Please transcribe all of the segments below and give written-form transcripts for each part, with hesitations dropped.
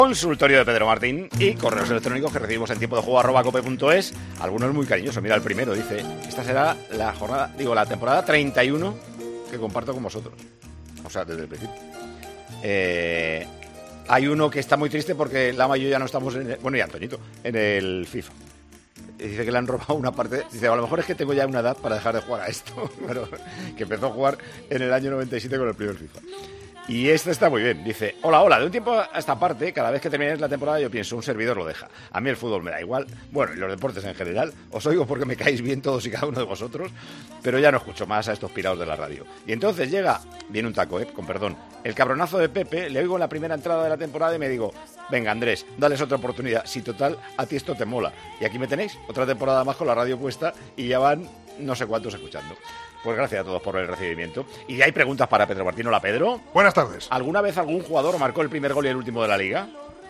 Consultorio de Pedro Martín y correos electrónicos que recibimos en tiempo de juego @cope.es. Algunos muy cariñosos. Mira, el primero dice: esta será la temporada 31 que comparto con vosotros. O sea, desde el principio. Hay uno que está muy triste porque Lama y yo ya no estamos y Antoñito, en el FIFA. Y dice que le han robado una parte. Dice, a lo mejor es que tengo ya una edad para dejar de jugar a esto. Pero que empezó a jugar en el año 97 con el primer FIFA. Y este está muy bien. Dice, hola, de un tiempo a esta parte, cada vez que terminéis la temporada yo pienso, un servidor lo deja. A mí el fútbol me da igual. Bueno, y los deportes en general. Os oigo porque me caéis bien todos y cada uno de vosotros. Pero ya no escucho más a estos pirados de la radio. Y entonces viene un taco, con perdón, el cabronazo de Pepe. Le oigo en la primera entrada de la temporada y me digo, venga Andrés, dales otra oportunidad. Si total, a ti esto te mola. Y aquí me tenéis, otra temporada más con la radio puesta y ya van no sé cuántos escuchando. Pues gracias a todos por el recibimiento. Y hay preguntas para Pedro Martín. Hola, Pedro. Buenas tardes. ¿Alguna vez algún jugador marcó el primer gol y el último de la Liga?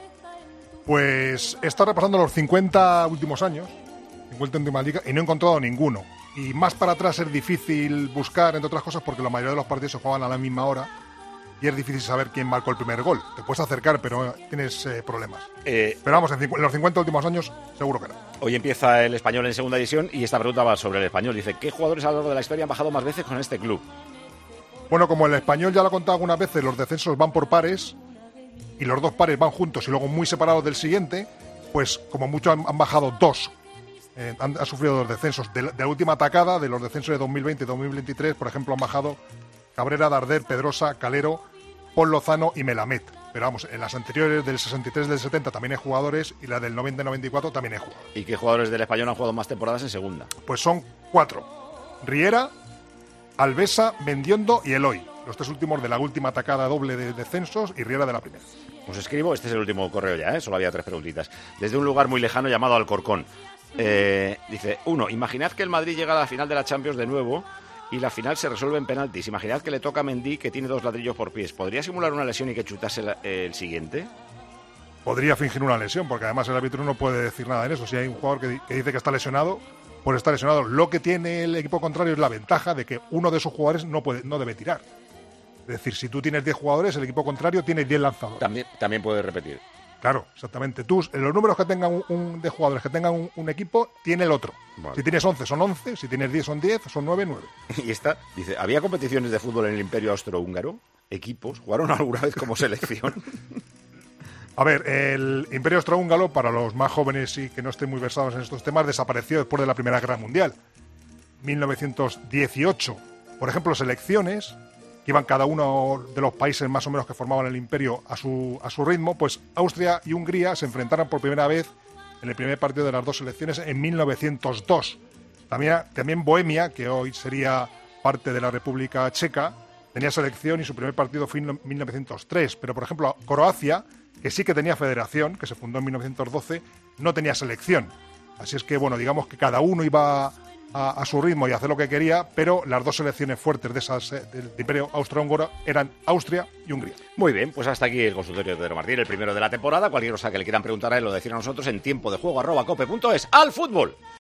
Pues he estado repasando los 50 últimos años, 50 últimas ligas, y no he encontrado ninguno. Y más para atrás es difícil buscar, entre otras cosas, porque la mayoría de los partidos se juegan a la misma hora y es difícil saber quién marcó el primer gol. Te puedes acercar, pero tienes problemas. Pero vamos, en los 50 últimos años seguro que no. Hoy empieza el Español en segunda división y esta pregunta va sobre el Español. Dice, ¿qué jugadores a lo largo de la historia han bajado más veces con este club? Bueno, como el Español ya lo he contado algunas veces, los descensos van por pares y los dos pares van juntos y luego muy separados del siguiente, pues como mucho han bajado dos. Han sufrido dos descensos. De la última atacada, de los descensos de 2020 y 2023, por ejemplo, han bajado Cabrera, Darder, Pedrosa, Calero, Paul Lozano y Melamed. Pero vamos, en las anteriores del 63 y del 70 también hay jugadores y la del 90 y 94 también hay jugadores. ¿Y qué jugadores del Español han jugado más temporadas en segunda? Pues son 4. Riera, Alvesa, Mendiondo y Eloy. Los 3 últimos de la última atacada doble de descensos y Riera de la primera. Os escribo, este es el último correo ya, solo había 3 preguntitas. Desde un lugar muy lejano llamado Alcorcón. Dice, 1. Imaginad que el Madrid llega a la final de la Champions de nuevo y la final se resuelve en penaltis. Imaginad que le toca a Mendy, que tiene 2 ladrillos por pies. ¿Podría simular una lesión y que chutase el siguiente? Podría fingir una lesión, porque además el árbitro no puede decir nada en eso. Si hay un jugador que dice que está lesionado, pues está lesionado. Lo que tiene el equipo contrario es la ventaja de que uno de sus jugadores no debe tirar. Es decir, si tú tienes 10 jugadores, el equipo contrario tiene 10 lanzadores. También puede repetir. Claro, exactamente. Tú, los números que tengan de jugadores que tengan un equipo, tiene el otro. Vale. Si tienes 11, son 11. Si tienes 10, son 10. Son 9, 9. Y esta, dice, ¿había competiciones de fútbol en el Imperio Austrohúngaro? ¿Equipos? ¿Jugaron alguna vez como selección? A ver, el Imperio Austrohúngaro, para los más jóvenes y que no estén muy versados en estos temas, desapareció después de la Primera Guerra Mundial. 1918. Por ejemplo, selecciones que iban cada uno de los países más o menos que formaban el imperio a su ritmo, pues Austria y Hungría se enfrentaron por primera vez en el primer partido de las dos selecciones en 1902. También Bohemia, que hoy sería parte de la República Checa, tenía selección y su primer partido fue en 1903. Pero, por ejemplo, Croacia, que sí que tenía federación, que se fundó en 1912, no tenía selección. Así es que, bueno, digamos que cada uno iba a su ritmo y hacer lo que quería, pero las dos selecciones fuertes de esas del Imperio Austrohúngaro eran Austria y Hungría. Muy bien, pues hasta aquí el consultorio de Pedro Martín, el primero de la temporada. Cualquier cosa que le quieran preguntar a él, lo decir a nosotros en tiempo de juego @cope.es. ¡Al fútbol!